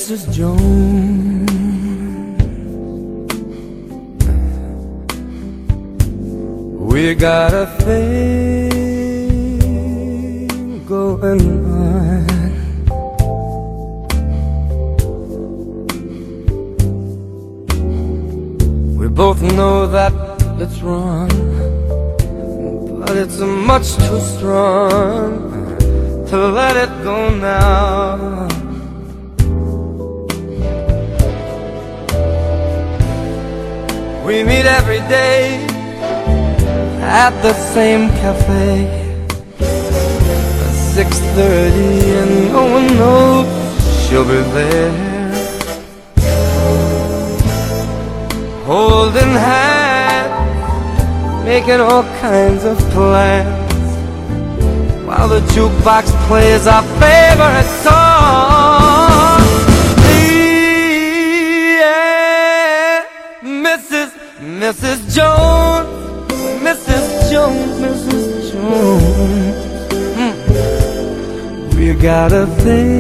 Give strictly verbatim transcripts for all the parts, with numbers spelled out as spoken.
Missus Jones, we got a thing going on. We both know that it's wrong, but it's much too strong to let it go now. We meet every day at the same cafe at six thirty, and no one knows she'll be there, holding hands, making all kinds of plans, while the jukebox plays our favorite song. Yeah, Missus Missus Jones, Missus Jones, Missus Jones, mm. We got a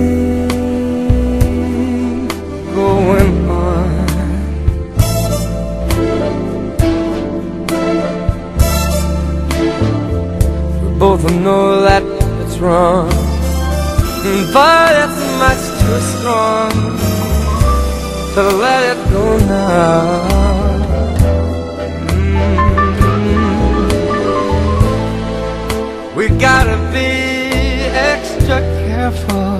thing going on. We both know that it's wrong, but it's much too strong to let it go now. We gotta be extra careful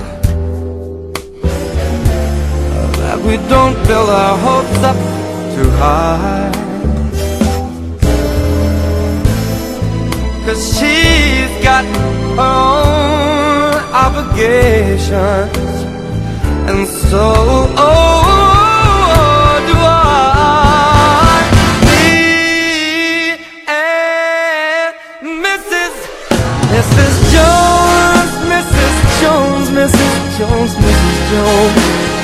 that we don't build our hopes up too high, 'cause she's got her own obligations, and so oh, do I. Missus Jones, Missus Jones, Missus Jones, Missus Jones.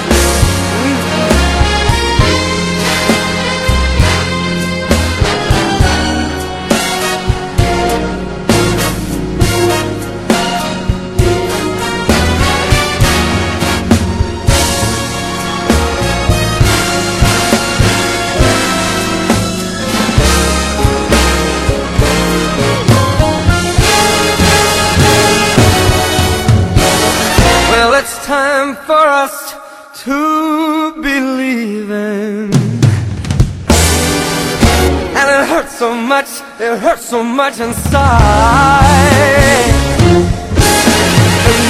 It's time for us to be leaving, and it hurts so much, it hurts so much inside. And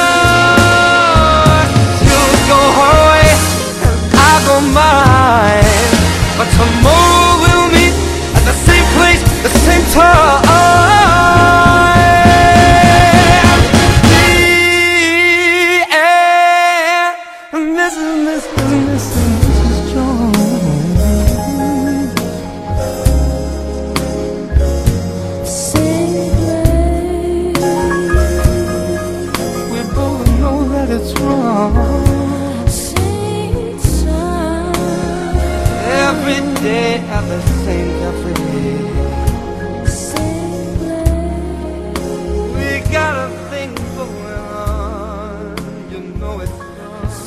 now she'll go her way and I'll go mine, but tomorrow we'll meet at the same place, the same time. Every day at the same cafe, we got a thing going on, you know it's wrong.